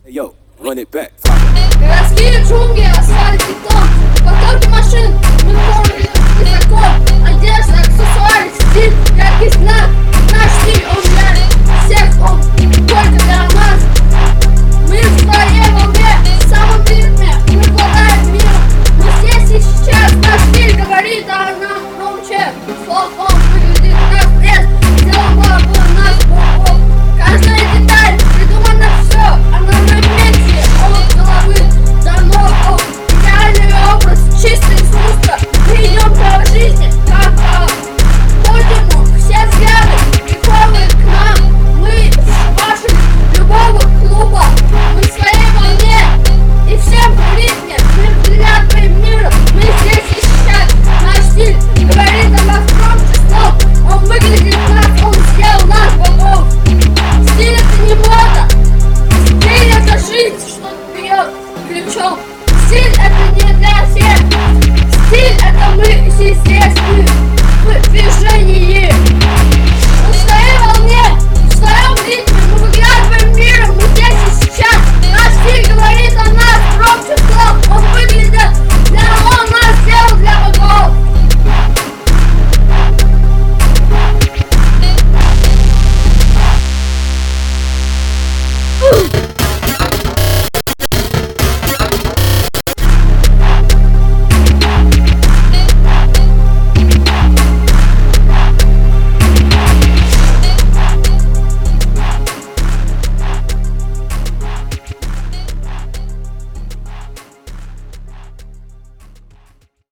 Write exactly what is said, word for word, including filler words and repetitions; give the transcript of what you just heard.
Yo, run it back. Городские джунгли, асфальт, бетон, потоки машин, мы помним высоко. Одежда, аксессуары, стиль, яркий знак. Наш стиль, он для всех, он только